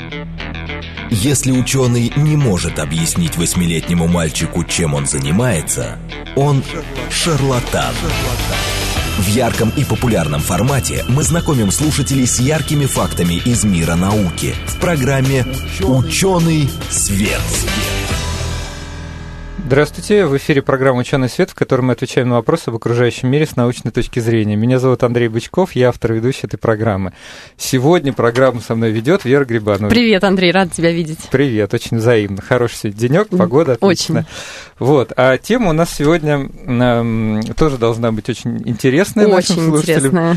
Если ученый не может объяснить 8-летнему мальчику, чем он занимается, он шарлатан. В ярком и популярном формате мы знакомим слушателей с яркими фактами из мира науки в программе «Ученый свет». Здравствуйте, в эфире программа «Ученый свет», в которой мы отвечаем на вопросы об окружающем мире с научной точки зрения. Меня зовут Андрей Бычков, я автор и ведущий этой программы. Сегодня программу со мной ведет Вера Грибанова. Привет, Андрей, рад тебя видеть. Привет, очень взаимно. Хороший сегодня денёк, погода отлично. Очень. Вот, а тема у нас сегодня тоже должна быть очень интересная нашим слушателям. Очень интересная.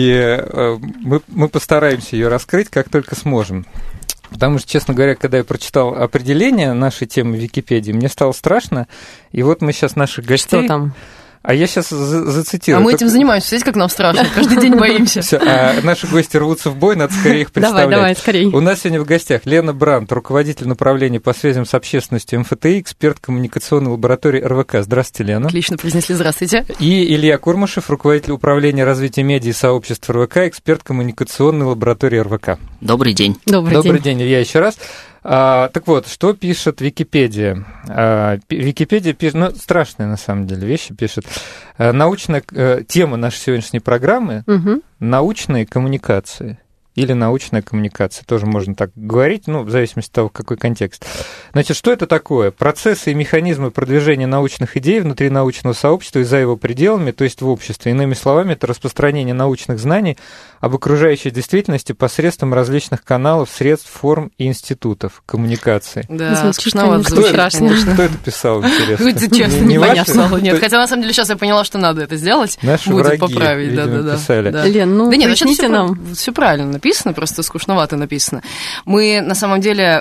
И мы постараемся ее раскрыть, как только сможем. Потому что, честно говоря, когда я прочитал определение нашей темы в Википедии, мне стало страшно. И вот мы сейчас наших гостей... Что там? А я сейчас зацитирую. А мы этим занимаемся, видите, как нам страшно, каждый день боимся. Всё, а наши гости рвутся в бой, надо скорее их представлять. Давай, скорее. У нас сегодня в гостях Лена Брандт, руководитель направления по связям с общественностью МФТИ, эксперт коммуникационной лаборатории РВК. Здравствуйте, Лена. Отлично произнесли, здравствуйте. И Илья Курмышев, руководитель управления развития медиа и сообществ РВК, эксперт коммуникационной лаборатории РВК. Добрый день. Добрый день, Илья, еще раз. Так вот, что пишет Википедия? Википедия пишет, страшные на самом деле вещи пишет. Научная тема нашей сегодняшней программы научные коммуникации. Или научная коммуникация, тоже можно так говорить, в зависимости от того, какой контекст. Значит, что это такое? Процессы и механизмы продвижения научных идей внутри научного сообщества и за его пределами, то есть в обществе. Иными словами, это распространение научных знаний об окружающей действительности посредством различных каналов, средств, форм и институтов коммуникации. Да, скучновато звучит, конечно. Кто это писал, интересно? Это честно, непонятно. Нет, хотя на самом деле сейчас я поняла, что надо это сделать. Наши будет враги, поправить. видимо, писали. Лен, поясните нам. Все правильно написано, просто скучновато написано. Мы, на самом деле,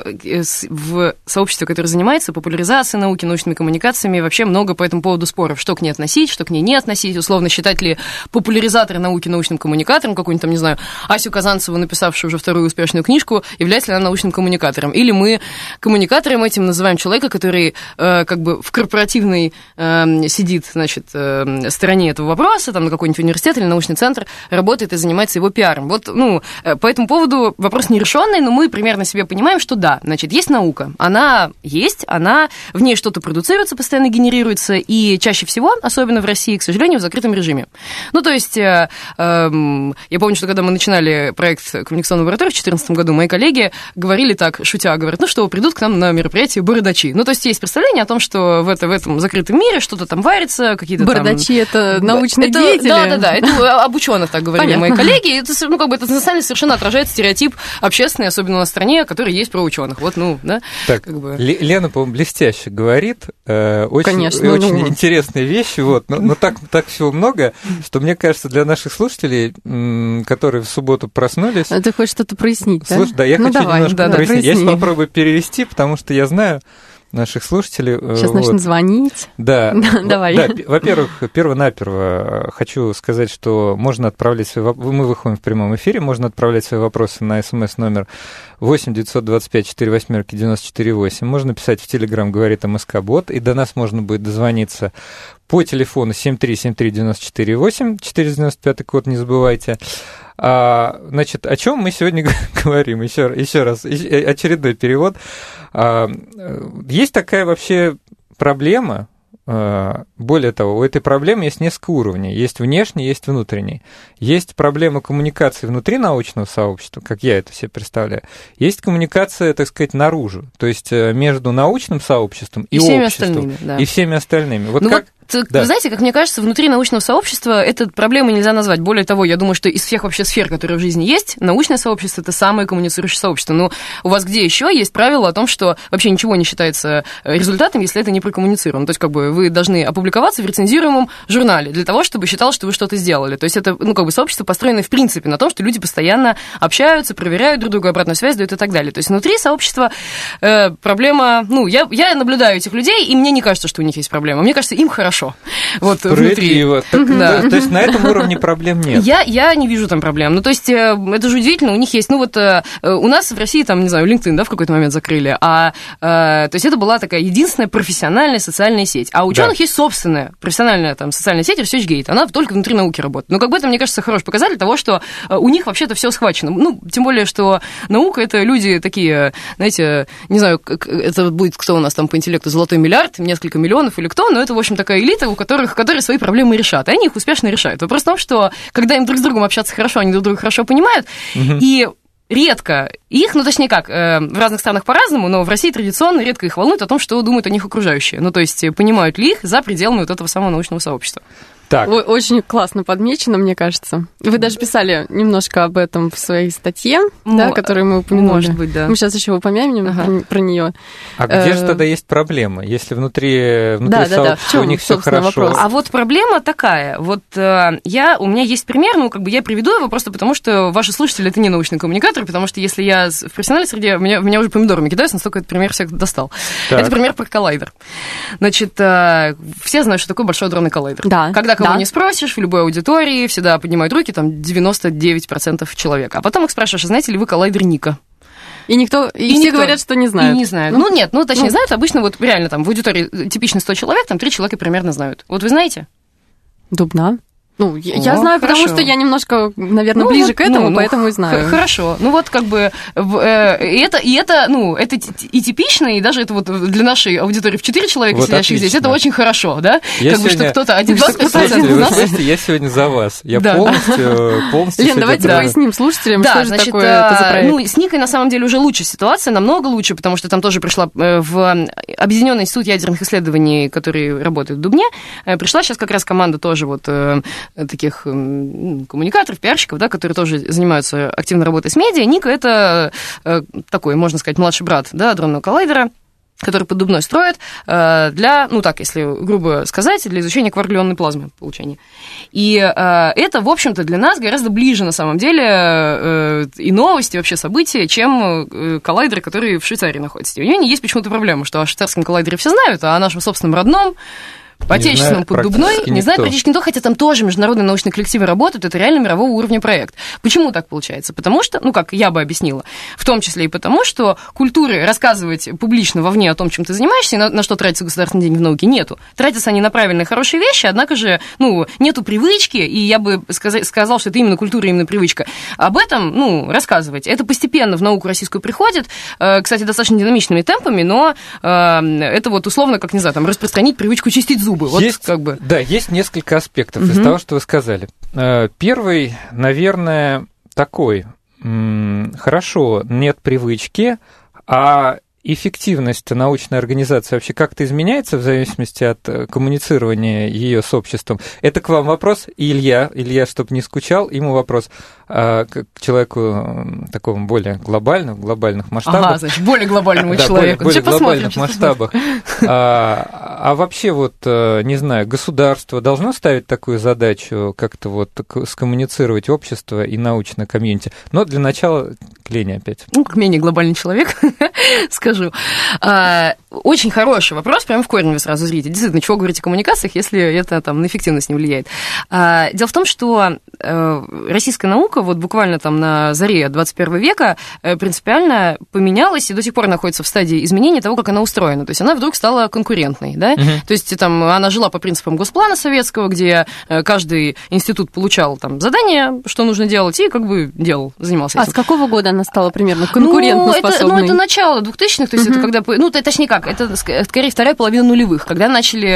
в сообществе, которое занимается популяризацией науки, научными коммуникациями, вообще много по этому поводу споров, что к ней относить, что к ней не относить, условно, считать ли популяризаторы науки научным коммуникатором, какой-нибудь там, не знаю, Асю Казанцеву, написавшую уже вторую успешную книжку, является ли она научным коммуникатором. Или мы коммуникатором этим называем человека, который как бы в корпоративной сидит, значит, стороне этого вопроса, там на какой-нибудь университет или научный центр, работает и занимается его пиаром. Вот, по этому поводу вопрос нерешенный, но мы примерно себе понимаем, что да, значит, есть наука, она есть, в ней что-то продуцируется, постоянно генерируется, и чаще всего, особенно в России, к сожалению, в закрытом режиме. То есть, я помню, что когда мы начинали проект коммуникационной лаборатории в 2014 году, мои коллеги говорили так, шутя, говорят, что придут к нам на мероприятие бородачи. То есть, есть представление о том, что в этом закрытом мире что-то там варится, какие-то бородачи — это научные деятели? Да, это об ученых так говорили мои коллеги. Это, это на самом деле совершенно отражает стереотип общественный, особенно на стране, который есть про ученых. Да. Так, Лена, по-моему, блестяще говорит, очень интересные вещи, но так всего много, что, мне кажется, для наших слушателей, которые в субботу проснулись... Ты хочешь что-то прояснить, да? Слушай, да, я хочу немножко прояснить. Я сейчас попробую перевести, потому что я знаю наших слушателей. Сейчас начнут звонить. Да. Давай. Да, во-первых, перво-наперво хочу сказать, что можно отправлять свои вопросы, мы выходим в прямом эфире, можно отправлять свои вопросы на СМС-номер 8 925 48 94 8. Можно писать в Телеграм, говорит МСК-бот, и до нас можно будет дозвониться по телефону 7373948, 495 код, не забывайте. Значит, о чем мы сегодня говорим? Еще раз, очередной перевод. Есть такая вообще проблема. Более того, у этой проблемы есть несколько уровней. Есть внешний, есть внутренний. Есть проблема коммуникации внутри научного сообщества, как я это себе представляю. Есть коммуникация, так сказать, наружу, то есть между научным сообществом и всеми обществом. Остальными, да. И всеми остальными. Вы знаете, как мне кажется, внутри научного сообщества эту проблему нельзя назвать. Более того, я думаю, что из всех вообще сфер, которые в жизни есть, научное сообщество — это самое коммуницирующее сообщество. Но у вас где еще есть правило о том, что вообще ничего не считается результатом, если это не прокоммуницировано? То есть, вы должны опубликоваться в рецензируемом журнале для того, чтобы считалось, что вы что-то сделали. То есть, это, сообщество построено в принципе на том, что люди постоянно общаются, проверяют друг друга, обратную связь дают и так далее. То есть, внутри сообщества проблема... я наблюдаю этих людей, и мне не кажется, что у них есть проблема. Мне кажется, им хорошо. Внутри. То есть на этом уровне проблем нет? Я не вижу там проблем. То есть это же удивительно, у них есть, у нас в России, там, не знаю, LinkedIn, в какой-то момент закрыли, то есть это была такая единственная профессиональная социальная сеть. А у ученых есть собственная собственная профессиональная там социальная сеть ResearchGate, она только внутри науки работает. Но как бы это, мне кажется, хороший показатель того, что у них вообще-то все схвачено. Ну, тем более, что наука — это люди такие, знаете, не знаю, это будет кто у нас там по интеллекту, золотой миллиард, несколько миллионов или кто, но это, в общем, такая элита, которые свои проблемы решат, и они их успешно решают. Вопрос в том, что когда им друг с другом общаться хорошо, они друг друга хорошо понимают, и редко их, ну, точнее как, в разных странах по-разному, но в России традиционно редко их волнует о том, что думают о них окружающие. Ну, то есть, понимают ли их за пределами вот этого самого научного сообщества. Так. Очень классно подмечено, мне кажется. Вы даже писали немножко об этом в своей статье, да, которую мы упомянули. Может быть, да. Мы сейчас еще упомянем про нее. А где же тогда есть проблема, если внутри сообщества у них все хорошо? Вопрос? А вот проблема такая. Вот у меня есть пример, ну, как бы я приведу его просто потому, что ваши слушатели — это не научные коммуникаторы, потому что если я в профессиональной среде, меня уже помидорами кидаются, настолько этот пример всех достал. Так. Это пример про коллайдер. Значит, все знают, что такое большой адронный коллайдер. Да. Когда кого не спросишь, в любой аудитории всегда поднимают руки, там 99% человек. А потом их спрашиваешь, а знаете ли вы коллайдер Ника? И все говорят, что не знают. И не знают. Точнее, знают. Обычно вот реально там в аудитории типично 100 человек, там 3 человека примерно знают. Вот вы знаете? Дубна. Ну, я знаю, хорошо. Потому что я немножко, наверное, ближе к этому, поэтому и знаю. Хорошо. Ну, вот как бы это и типично, и даже это вот для нашей аудитории в 4 человека, вот сидящих здесь, это очень хорошо, да? Как бы, что кто-то один я сегодня за вас. Я полностью... Лен, давайте поясним слушателям, что же такое это за проект. Ну, с Никой, на самом деле, уже лучше ситуация, намного лучше, потому что там тоже пришла в Объединенный институт ядерных исследований, который работает в Дубне, пришла сейчас как раз команда тоже вот таких коммуникаторов, пиарщиков, да, которые тоже занимаются активной работой с медиа. Ника — это такой, можно сказать, младший брат, да, адронного коллайдера, который под Дубной строят для, ну так, если грубо сказать, для изучения кварк-глюонной плазмы получения. И это, в общем-то, для нас гораздо ближе, на самом деле, и новости, вообще события, чем коллайдеры, которые в Швейцарии находятся. У нее есть почему-то проблема, что о швейцарском коллайдере все знают, а о нашем собственном родном, по отечественному, под Дубной, не знает практически никто, хотя там тоже международные научные коллективы работают, это реально мирового уровня проект. Почему так получается? Потому что, ну, как я бы объяснила, в том числе и потому, что культуры рассказывать публично вовне о том, чем ты занимаешься, и на что тратятся государственные деньги в науке, нету. Тратятся они на правильные, хорошие вещи, однако же, ну, нету привычки, и я бы сказал, что это именно культура, именно привычка. Об этом, ну, рассказывать. Это постепенно в науку российскую приходит, кстати, достаточно динамичными темпами, но это вот условно, как, не знаю, там, распространить привычку чистить зубы. Вот есть, как бы. Да, есть несколько аспектов из того, что вы сказали. Первый, наверное, такой. Хорошо, нет привычки, а эффективность научной организации вообще как-то изменяется в зависимости от коммуницирования ее с обществом? Это к вам вопрос, и Илья, чтобы не скучал, ему вопрос к человеку такому более глобальному, в глобальных масштабах. Ага, значит, более глобальному человеку. Более глобальных масштабах. А вообще вот, не знаю, государство должно ставить такую задачу как-то вот скоммуницировать общество и научное комьюнити? Но для начала к Лене опять. Ну, как менее глобальный человек, скажу. Очень хороший вопрос, прямо в корень вы сразу зрите. Действительно, чего говорить о коммуникациях, если это там на эффективность не влияет? Дело в том, что российская наука вот буквально там на заре 21 века принципиально поменялась и до сих пор находится в стадии изменения того, как она устроена. То есть она вдруг стала конкурентной, да? То есть там она жила по принципам Госплана советского, где каждый институт получал там задание, что нужно делать, и как бы делал, занимался этим. А с какого года она стала примерно конкурентоспособной? Это начало 2000-х, то есть это когда... Ну, точнее как, это скорее вторая половина нулевых, когда начали...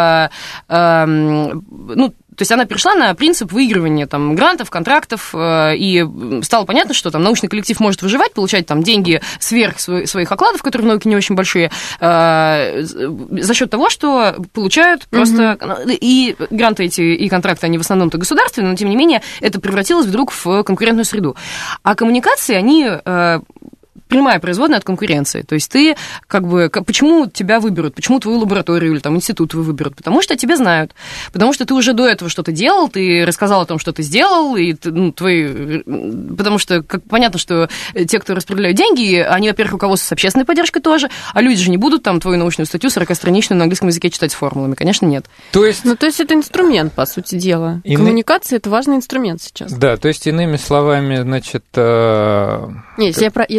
То есть она перешла на принцип выигрывания там, грантов, контрактов, и стало понятно, что там научный коллектив может выживать, получать там деньги сверх своих окладов, которые в науке не очень большие, за счет того, что получают просто... И гранты эти, и контракты, они в основном-то государственные, но тем не менее это превратилось вдруг в конкурентную среду. А коммуникации, они... прямая производная от конкуренции. То есть ты как бы... Почему тебя выберут? Почему твою лабораторию или там институт твой выберут? Потому что тебя знают. Потому что ты уже до этого что-то делал, ты рассказал о том, что ты сделал, и потому что понятно, что те, кто распределяют деньги, они, во-первых, руководствуются с общественной поддержкой тоже, а люди же не будут там твою научную статью 40-страничную на английском языке читать с формулами. Конечно, нет. То есть это инструмент, по сути дела. Коммуникация – это важный инструмент сейчас. Да, то есть, иными словами, значит... Если я правильно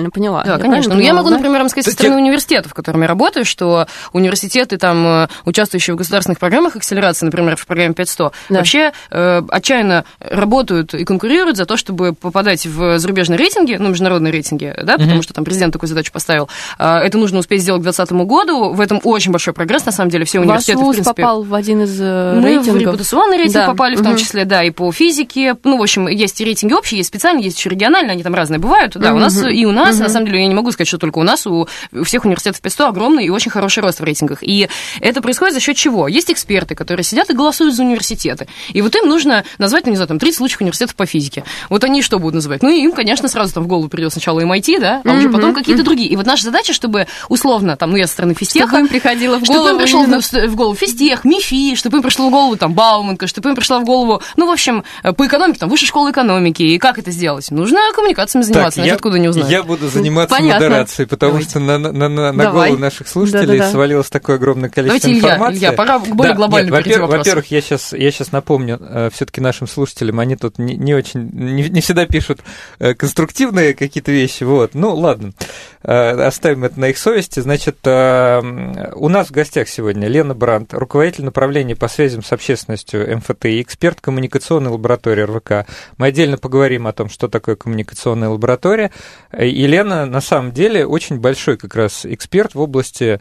правильно поняла? Да, конечно. Но я могу, например, вам сказать со стороны университетов, в которыми я работаю, что университеты, там, участвующие в государственных программах акселерации, например, в программе 5.100, вообще отчаянно работают и конкурируют за то, чтобы попадать в зарубежные рейтинги, ну, международные рейтинги, да, потому что там президент такую задачу поставил. Это нужно успеть сделать к 2020 году. В этом очень большой прогресс, на самом деле. Все университеты, Ваш вуз в принципе... попал в один из рейтингов. Мы в репутационный рейтинг попали, в том числе, да, и по физике. Ну, в общем, есть рейтинги общие, есть специальные, есть еще региональные, они там разные бывают. Да, у нас, на самом деле, я не могу сказать, что только у нас, у всех университетов 5.100 огромный и очень хороший рост в рейтингах. И это происходит за счет чего? Есть эксперты, которые сидят и голосуют за университеты. И вот им нужно назвать, ну, не знаю, там, 30 лучших университетов по физике. Вот они что будут называть? Ну, и им, конечно, сразу там в голову придет сначала MIT, да, а уже потом какие-то другие. И вот наша задача, чтобы условно, там, ну, я со стороны физтеха... Чтобы им приходило в голову... Чтобы им пришел в голову физтех, МИФИ, чтобы им пришло в голову, там, Бауманка, чтобы им пришла в голову, ну, в общем, по экономике, там, высшая школа экономики. И как это сделать? Нужно коммуникациями заниматься, иначе откуда не узнать. Я буду заниматься модерацией, потому что на голову наших слушателей свалилось такое огромное количество информации. Илья, пора к более глобальному перейти вопросу. Во-первых, я сейчас напомню все-таки нашим слушателям, они тут не всегда пишут конструктивные какие-то вещи. Вот. Ну, ладно, оставим это на их совести. Значит, у нас в гостях сегодня Лена Брандт, руководитель направления по связям с общественностью МФТИ, эксперт коммуникационной лаборатории РВК. Мы отдельно поговорим о том, что такое коммуникационная лаборатория. И Лена, на самом деле, очень большой как раз эксперт в области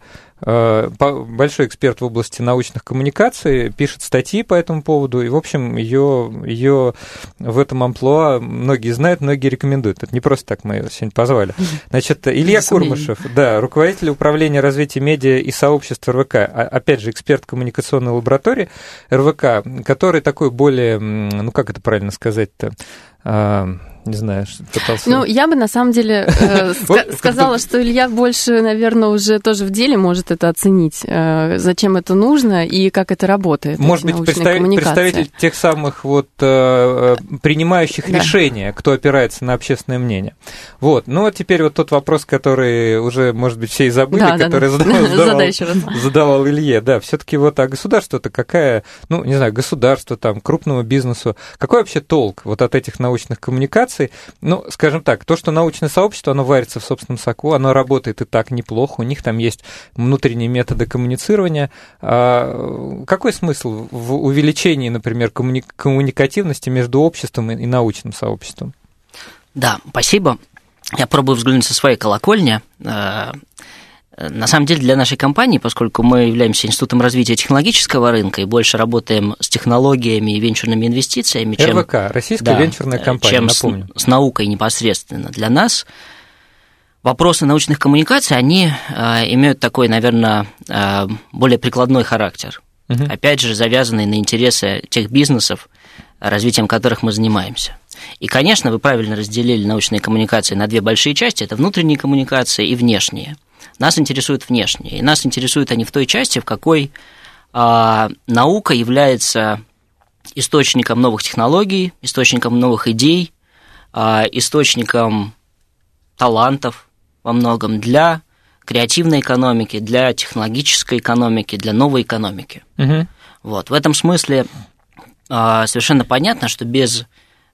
научных коммуникаций, пишет статьи по этому поводу, и, в общем, ее в этом амплуа многие знают, многие рекомендуют. Это не просто так мы ее сегодня позвали. Значит, Илья Курмышев, да, руководитель управления развития медиа и сообществ РВК, опять же, эксперт коммуникационной лаборатории РВК, который такой более, ну, как это правильно сказать-то, не знаю, что пытался... Ну, я бы, на самом деле, сказала, что Илья больше, наверное, уже тоже в деле может это оценить, зачем это нужно и как это работает. Может быть, представитель тех самых вот принимающих решения, кто опирается на общественное мнение. Вот. Ну, а теперь вот тот вопрос, который уже, может быть, все и забыли, который задавал Илье. Да, все-таки вот, а государство-то какая, ну, не знаю, государство, там, крупному бизнесу, какой вообще толк вот от этих научных коммуникаций? Ну, скажем так, то, что научное сообщество, оно варится в собственном соку, оно работает и так неплохо, у них там есть внутренние методы коммуницирования. Какой смысл в увеличении, например, коммуникативности между обществом и научным сообществом? Да, спасибо. Я пробую взглянуть со своей колокольни. На самом деле для нашей компании, поскольку мы являемся институтом развития технологического рынка и больше работаем с технологиями и венчурными инвестициями, чем РВК, российская венчурная компания, напомню. С наукой непосредственно. Для нас вопросы научных коммуникаций, они имеют такой, наверное, более прикладной характер. Опять же, завязанный на интересы тех бизнесов, развитием которых мы занимаемся. И, конечно, вы правильно разделили научные коммуникации на две большие части. Это внутренние коммуникации и внешние. Нас интересуют внешние, и нас интересуют они в той части, в какой наука является источником новых технологий, источником новых идей, источником талантов во многом для креативной экономики, для технологической экономики, для новой экономики. Вот. В этом смысле совершенно понятно, что без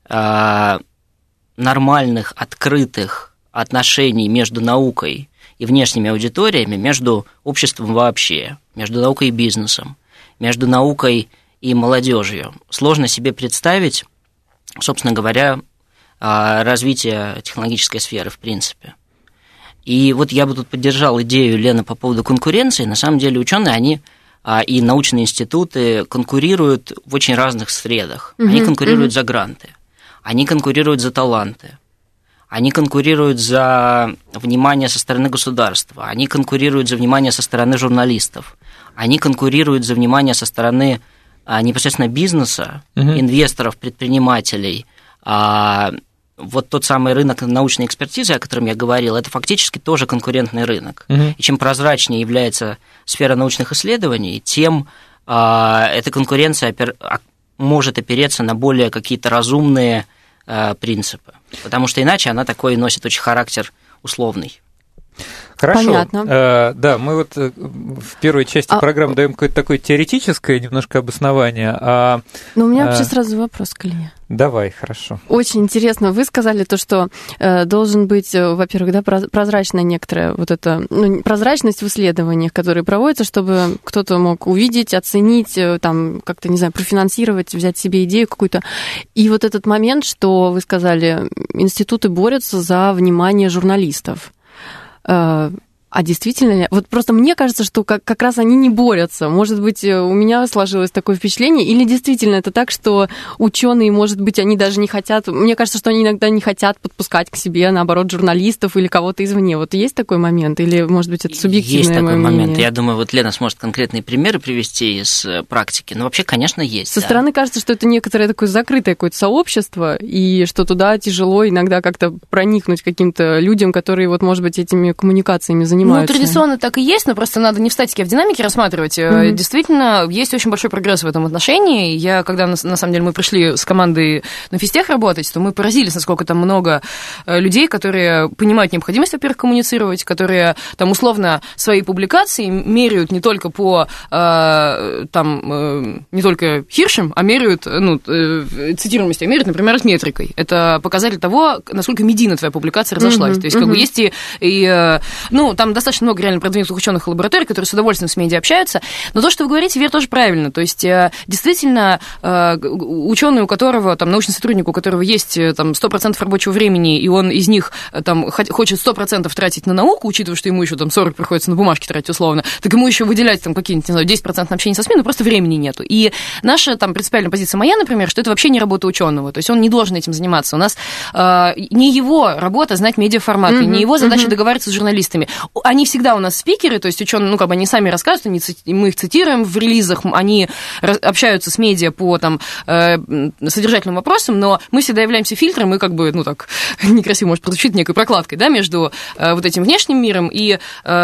нормальных, открытых отношений между наукой и внешними аудиториями, между обществом вообще, между наукой и бизнесом, между наукой и молодежью. Сложно себе представить, собственно говоря, развитие технологической сферы в принципе. И вот я бы тут поддержал идею Лены по поводу конкуренции. На самом деле ученые, они и научные институты конкурируют в очень разных средах. Они конкурируют за гранты, они конкурируют за таланты, они конкурируют за внимание со стороны государства, они конкурируют за внимание со стороны журналистов, они конкурируют за внимание со стороны непосредственно бизнеса, инвесторов, предпринимателей. Вот тот самый рынок научной экспертизы, о котором я говорил, это фактически тоже конкурентный рынок. И чем прозрачнее является сфера научных исследований, тем эта конкуренция может опереться на более какие-то разумные принципы, потому что иначе она такой носит очень характер условный. Хорошо. Понятно. Да, мы вот в первой части программы даем какое-то такое теоретическое немножко обоснование. Но у меня вообще сразу вопрос к Илье. Давай, хорошо. Очень интересно. Вы сказали то, что должен быть, во-первых, да, прозрачная некоторая вот эта, прозрачность в исследованиях, которые проводятся, чтобы кто-то мог увидеть, оценить, там, как-то, не знаю, профинансировать, взять себе идею какую-то. И вот этот момент, что вы сказали, институты борются за внимание журналистов. А действительно, вот просто мне кажется, что как раз они не борются. Может быть, у меня сложилось такое впечатление, или действительно это так, что ученые, может быть, они даже не хотят. Мне кажется, что они иногда не хотят подпускать к себе, наоборот, журналистов или кого-то извне. Вот есть такой момент, или, может быть, это субъективное есть такой мнение? момент. Я думаю, вот Лена сможет конкретные примеры привести из практики. Но вообще, конечно, есть. Со стороны кажется, что это некоторое такое закрытое какое-то сообщество, и что туда тяжело иногда как-то проникнуть каким-то людям, которые, вот, может быть, этими коммуникациями занимаются. Ну, традиционно так и есть, но просто надо не в статике, а в динамике рассматривать. Действительно, есть очень большой прогресс в этом отношении. Когда, на самом деле, мы пришли с командой на физтех работать, то мы поразились, насколько там много людей, которые понимают необходимость, во-первых, коммуницировать, которые там условно свои публикации меряют не только по не только Хиршем, а меряют, цитируемость, а меряют, например, с метрикой. Это показатель того, насколько медийно твоя публикация разошлась. То есть, как бы есть там достаточно много реально продвинутых ученых и лабораторий, которые с удовольствием с медиа общаются. Но то, что вы говорите, Вера, тоже правильно. То есть, действительно, ученый, у которого, там, научный сотрудник, у которого есть там 100% рабочего времени, и он из них там хочет 100% тратить на науку, учитывая, что ему еще там 40 приходится на бумажки тратить условно, так ему еще выделять там какие-нибудь, не знаю, 10% на общение со СМИ, но просто времени нету. И наша там принципиальная позиция моя, например, что это вообще не работа ученого. То есть он не должен этим заниматься. У нас не его работа знать медиаформаты, не его задача договариваться с журналистами. Они всегда у нас спикеры, то есть ученые, они сами рассказывают, мы их цитируем в релизах, они общаются с медиа по там содержательным вопросам, но мы всегда являемся фильтром, и некрасиво, может, прозвучит, некой прокладкой, да, между вот этим внешним миром и их,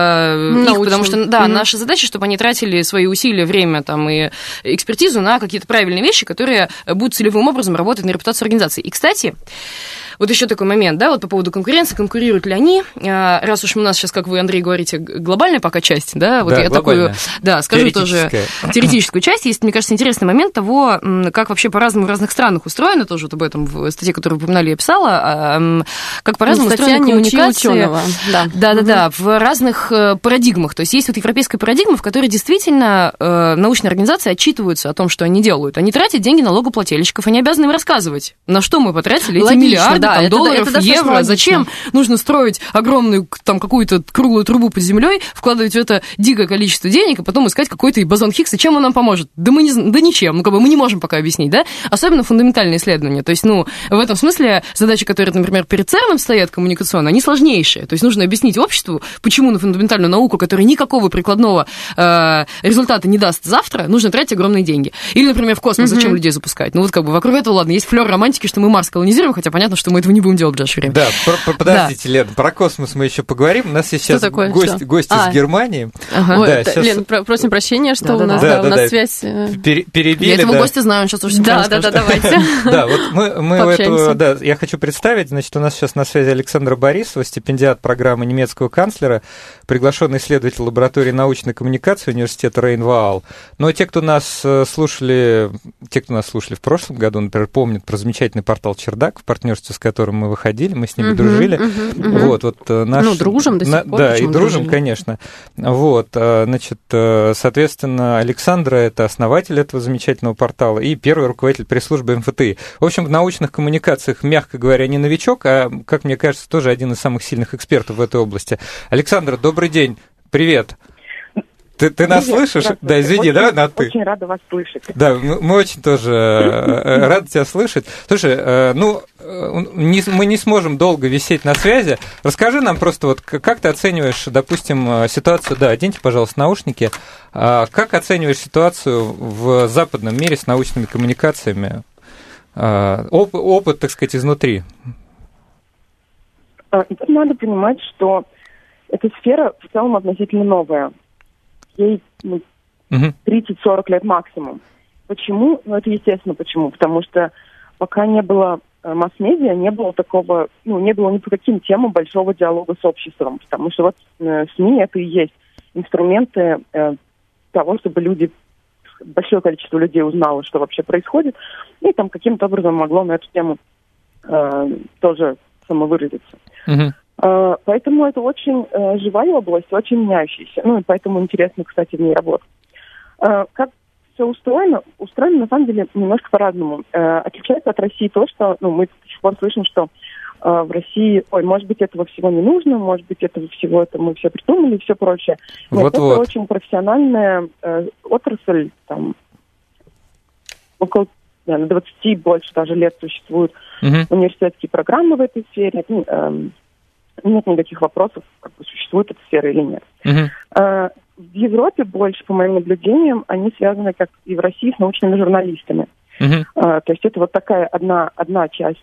потому что, да, наша задача, чтобы они тратили свои усилия, время там и экспертизу на какие-то правильные вещи, которые будут целевым образом работать на репутацию организации. И, кстати, вот еще такой момент, да, вот по поводу конкуренции, конкурируют ли они, раз уж у нас сейчас, как вы, Андрей, говорите, глобальная пока часть, да, вот да, я такую, да, скажу тоже теоретическую часть. Есть, мне кажется, интересный момент того, как вообще по-разному в разных странах устроено, тоже вот об этом в статье, которую вы упоминали, я писала, как по-разному устроена коммуникация. Да, в разных парадигмах. То есть есть вот европейская парадигма, в которой действительно научные организации отчитываются о том, что они делают. Они тратят деньги налогоплательщиков, они обязаны им рассказывать, на что мы потратили эти миллиарды. Да, долларов, евро. Зачем нужно строить огромную там какую-то круглую трубу под землей, вкладывать в это дикое количество денег, и потом искать какой-то бозон Хиггса, чем он нам поможет? Да мы ничем. Мы не можем пока объяснить, да? Особенно фундаментальные исследования. То есть, в этом смысле задачи, которые, например, перед ЦЕРНом стоят коммуникационно, они сложнейшие. То есть нужно объяснить обществу, почему на фундаментальную науку, которая никакого прикладного результата не даст завтра, нужно тратить огромные деньги. Или, например, в космос зачем людей запускать? Вокруг этого, ладно, есть флёр романтики, что мы Марс колонизируем, хотя понятно, что мы этого не будем делать в ближайшее время. Да, подождите, Лен, про космос мы еще поговорим. У нас сейчас гость из Германии. Лен, просим прощения, что у нас связь... Перебили. Я этого гостя знаю, он сейчас уже Да, давайте. Да, вот мы я хочу представить, значит, у нас сейчас на связи Александра Борисова, стипендиат программы немецкого канцлера, приглашенный исследователь лаборатории научной коммуникации университета Рейн-Ваал. Но те, кто нас слушали в прошлом году, например, помнят про замечательный портал «Чердак», в партнерстве с которым мы выходили, мы с ними дружили. Вот наш... дружим до сих пор. Да, и дружим, конечно. Вот, значит, соответственно, Александра — это основатель этого замечательного портала и первый руководитель пресс-службы МФТИ. В общем, в научных коммуникациях, мягко говоря, не новичок, а, как мне кажется, тоже один из самых сильных экспертов в этой области. Александр, добрый день. Привет. Ты нас слышишь? Да, извини, давай на «ты». Очень рада вас слышать. Да, мы очень тоже рады тебя слышать. Слушай, мы не сможем долго висеть на связи. Расскажи нам просто, как ты оцениваешь, допустим, ситуацию... Да, оденьте, пожалуйста, наушники. Как оцениваешь ситуацию в западном мире с научными коммуникациями? Опыт, так сказать, изнутри. Тут надо понимать, что эта сфера в целом относительно новая. Ей 30-40 лет максимум. Почему? Это естественно почему. Потому что пока не было масс-медиа не было такого, не было ни по каким темам большого диалога с обществом, потому что вот СМИ это и есть инструменты того, чтобы большое количество людей узнало, что вообще происходит, и там каким-то образом могло на эту тему тоже самовыразиться. Поэтому это очень живая область, очень меняющаяся, и поэтому интересно, кстати, в ней работать. Как все устроено на самом деле немножко по-разному. Отличается от России то, что мы до сих пор слышим, что в России, может быть, этого всего не нужно, может быть, этого всего это мы все придумали и все прочее. Нет, это очень профессиональная отрасль, там, около 20 больше даже лет существуют университетские программы в этой сфере. Нет никаких вопросов, существует эта сфера или нет. В Европе больше, по моим наблюдениям, они связаны, как и в России, с научными журналистами. То есть это вот такая одна часть,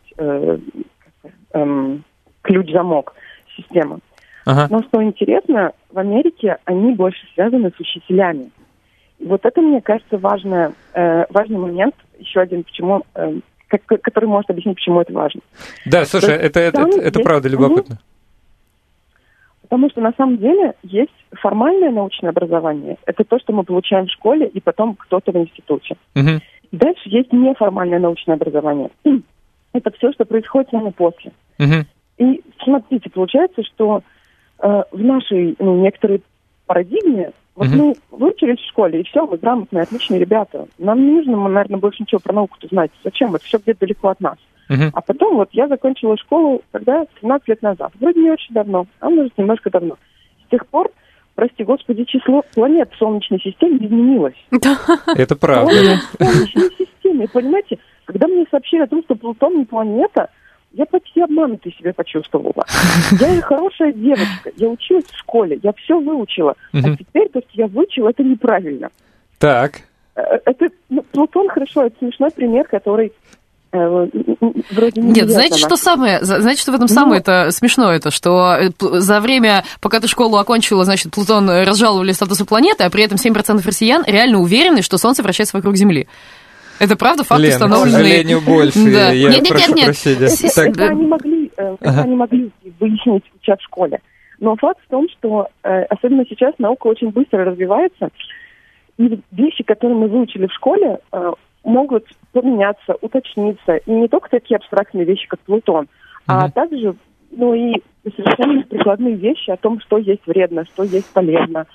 ключ-замок системы. Но что интересно, в Америке они больше связаны с учителями. И вот это, мне кажется, важный момент, еще один, почему, который может объяснить, почему это важно. Да, слушай, это правда любопытно. Потому что на самом деле есть формальное научное образование. Это то, что мы получаем в школе, и потом кто-то в институте. Дальше есть неформальное научное образование. Это все, что происходит с нами после. И смотрите, получается, что в нашей некоторой парадигме мы выучились в школе, и все, мы грамотные, отличные ребята. Нам не нужно, наверное, больше ничего про науку-то знать. Зачем? Это все где-то далеко от нас. А потом я закончила школу, когда 17 лет назад. Вроде не очень давно, а может немножко давно. С тех пор, прости господи, число планет в Солнечной системе изменилось. Это правда. В Солнечной системе, понимаете, когда мне сообщили о том, что Плутон не планета, я почти обманутой себя почувствовала. Я хорошая девочка, я училась в школе, я все выучила. А теперь то, что я выучила, это неправильно. Так. Плутон, хорошо, это смешной пример, который... Вроде Нет, знаете, что в этом самое это смешное, что за время, пока ты школу окончила, значит, Плутон разжаловали статусу планеты, а при этом 7% россиян реально уверены, что Солнце вращается вокруг Земли. Это правда факт, установленный... к сожалению, больше. Да. Я прошу прощения. Это они могли выяснить, уча в школе. Но факт в том, что особенно сейчас наука очень быстро развивается, и вещи, которые мы выучили в школе, могут поменяться, уточниться. И не только такие абстрактные вещи, как Плутон, а также, и совершенно прикладные вещи о том, что есть вредно, что есть полезно.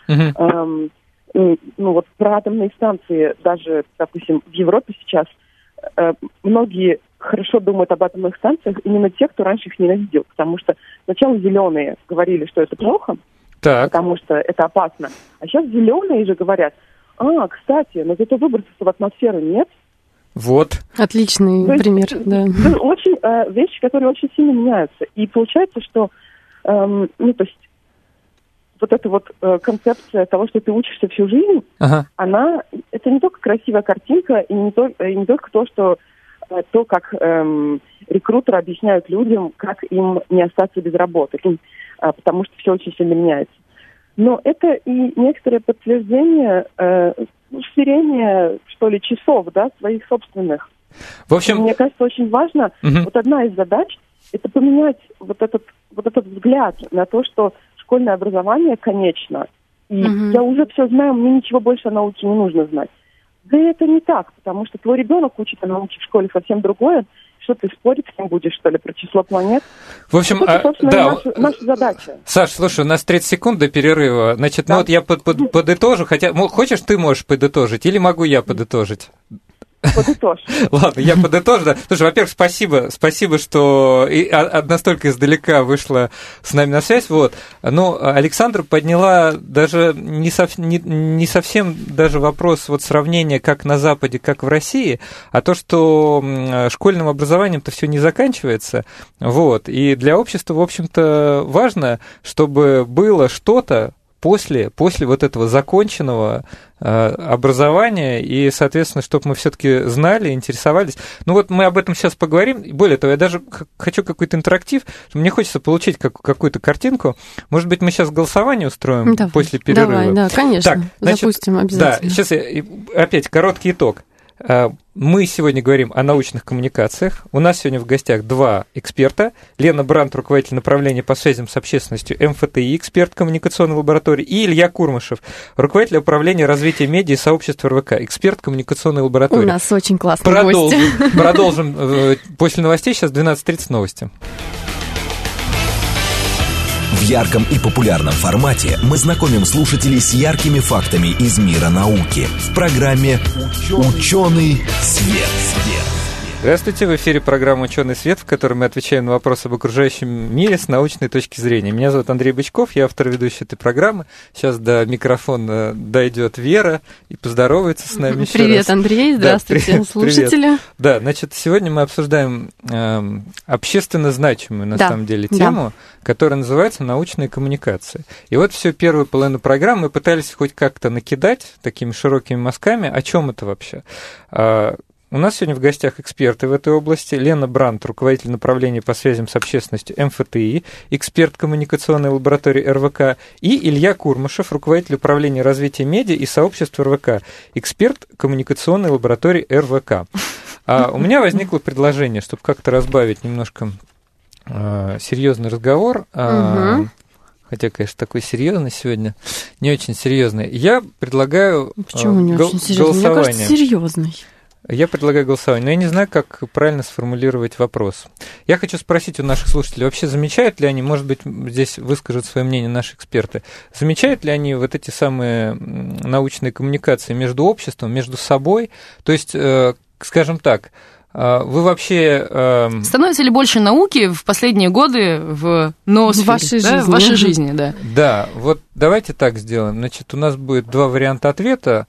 Про атомные станции, даже, допустим, в Европе сейчас многие хорошо думают об атомных станциях, именно те, кто раньше их ненавидел. Потому что сначала зеленые говорили, что это плохо, потому что это опасно. А сейчас зеленые же говорят, кстати, но зато выбросов в атмосферу нет. Вот. Отличный пример, да. Очень вещи, которые очень сильно меняются. И получается, что вот эта концепция того, что ты учишься всю жизнь, это не только красивая картинка, и не только то, как рекрутеры объясняют людям, как им не остаться без работы, потому что все очень сильно меняется. Но это и некоторое подтверждение, сверение, что ли, часов, своих собственных. В общем... Мне кажется, очень важно, одна из задач, это поменять вот этот взгляд на то, что школьное образование конечно. И я уже все знаю, мне ничего больше о науке не нужно знать. Да это не так, потому что твой ребенок учит о науке в школе совсем другое. Что ты спорить с ним будешь, что ли, про число планет? В общем, это, собственно, наша задача. Саш, слушай, у нас 30 секунд до перерыва. Значит, я подытожу, хотя, хочешь, ты можешь подытожить, или могу я подытожить? Подытожь. Ладно, я подытожу. Да. Слушай, во-первых, спасибо, что настолько издалека вышла с нами на связь. Александра подняла даже не совсем даже вопрос сравнения как на Западе, как в России, а то, что школьным образованием-то все не заканчивается. И для общества, в общем-то, важно, чтобы было что-то после вот этого законченного образования, и, соответственно, чтобы мы все-таки знали, интересовались. Мы об этом сейчас поговорим. Более того, я даже хочу какой-то интерактив. Мне хочется получить какую-то картинку. Может быть, мы сейчас голосование устроим после перерыва? Давай, конечно. Запустим обязательно. Да, сейчас опять короткий итог. Мы сегодня говорим о научных коммуникациях. У нас сегодня в гостях два эксперта. Лена Брандт, руководитель направления по связям с общественностью МФТИ, эксперт коммуникационной лаборатории, и Илья Курмышев, руководитель управления развития медиа и сообщества РВК, эксперт коммуникационной лаборатории. У нас очень классные гости. Продолжим после новостей. Сейчас 12:30 новости. В ярком и популярном формате мы знакомим слушателей с яркими фактами из мира науки в программе «Ученый свет». Здравствуйте, в эфире программа «Ученый свет», в которой мы отвечаем на вопросы об окружающем мире с научной точки зрения. Меня зовут Андрей Бычков, я автор и ведущий этой программы. Сейчас до микрофона дойдет Вера и поздоровается с нами еще раз. Привет, Андрей, здравствуйте, слушатели. Привет. Да, значит, сегодня мы обсуждаем общественно значимую, на самом деле, тему, которая называется «Научные коммуникации». И вот всю первую половину программы мы пытались хоть как-то накидать такими широкими мазками, о чем это вообще. У нас сегодня в гостях эксперты в этой области. Лена Брандт, руководитель направления по связям с общественностью МФТИ, эксперт коммуникационной лаборатории РВК, и Илья Курмышев, руководитель управления развития медиа и сообщества РВК, эксперт коммуникационной лаборатории РВК. У меня возникло предложение, чтобы как-то разбавить немножко серьезный разговор. Хотя, конечно, такой серьезный сегодня, не очень серьезный. Я предлагаю Почему не очень серьезный? Мне кажется, серьезный. Я предлагаю голосование, но я не знаю, как правильно сформулировать вопрос. Я хочу спросить у наших слушателей, вообще замечают ли они, может быть, здесь выскажут свое мнение наши эксперты, замечают ли они вот эти самые научные коммуникации между обществом, между собой? То есть, скажем так, вы вообще... Становится ли больше науки в последние годы в ноосфере, в вашей жизни? Да. Да, вот давайте так сделаем. Значит, у нас будет два варианта ответа.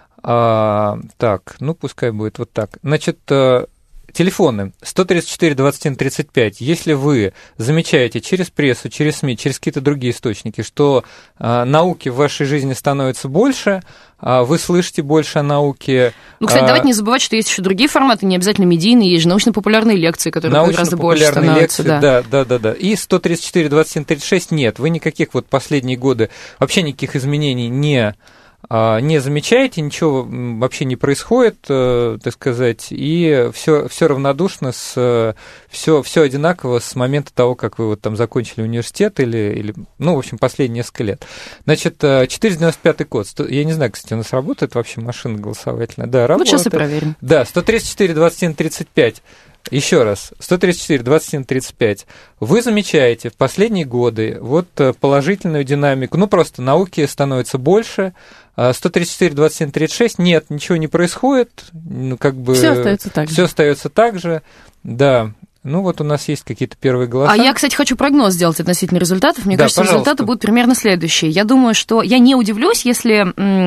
Так, ну пускай будет вот так. Значит, телефоны 134 21 35. Если вы замечаете через прессу, через СМИ, через какие-то другие источники, что науки в вашей жизни становится больше, вы слышите больше о науке. Ну, кстати, давайте не забывать, что есть еще другие форматы, не обязательно медийные, есть же научно-популярные лекции, которые гораздо больше становятся. Да. И 134 27 36 нет. Вы никаких вот последние годы вообще никаких изменений не замечаете, ничего вообще не происходит, так сказать, и все равнодушно, все одинаково с момента того, как вы вот там закончили университет или, ну, в общем, последние несколько лет. Значит, 495 код. Я не знаю, кстати, у нас работает вообще машина голосовательная. Да, работает. Вот сейчас и проверим. Да, 134 21 35. Еще раз, 134, 21, 35. Вы замечаете в последние годы вот положительную динамику, ну, просто науки становится больше, 134, 27, 36, нет, ничего не происходит, ну, как бы... Все остается так же. Все остается так же, да. Ну, вот у нас есть какие-то первые голоса. А я, кстати, хочу прогноз сделать относительно результатов. Мне кажется, пожалуйста. Результаты будут примерно следующие. Я думаю, что я не удивлюсь, если